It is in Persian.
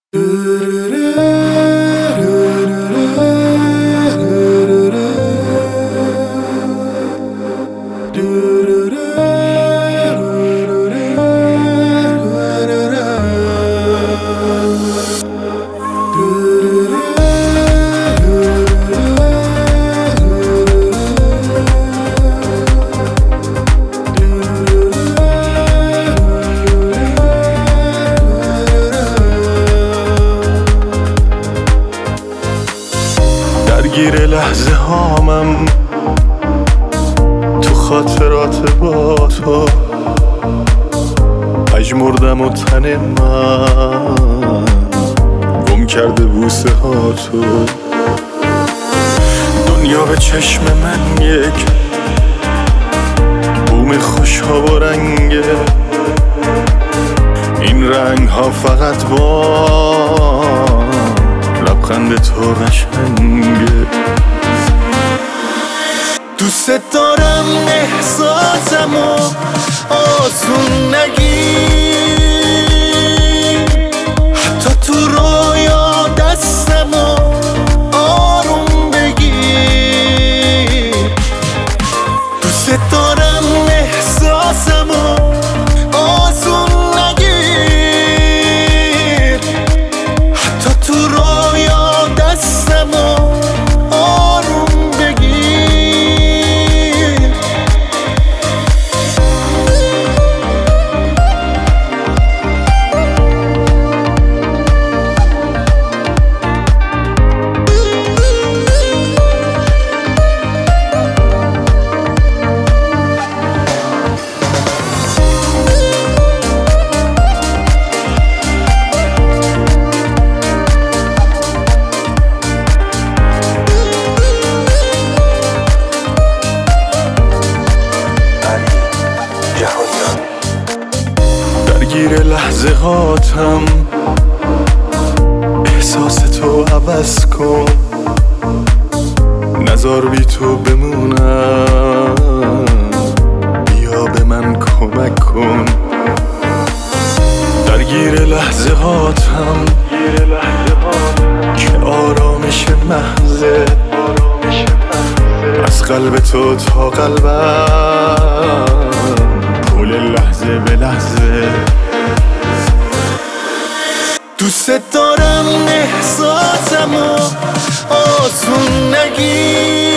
درگیر لحظه هامم تو خاطرات با تو، پژمردم و تن من گم کرده بوسه ها تو. دنیا به چشم من یک بوم خوش ها و رنگه، این رنگ ها فقط با لبخند تو قشنگه. دوست دارم احساسمو آسون نگیر، حتی تو رویا دستمو آروم بگیر. دوست دارم احساسمو آسون نگیر، حتی تو رویا دستمو آروم بگیر. درگیر لحظه هاتم، احساس تو عوض کن، نذار بی تو بمونم، بیا به من کمک کن. درگیر لحظه هاتم که آرامش محضه، از قلب تو تا قلبم، کل لحظه به لحظه. دوست دارم احساسمو آسون نگیر،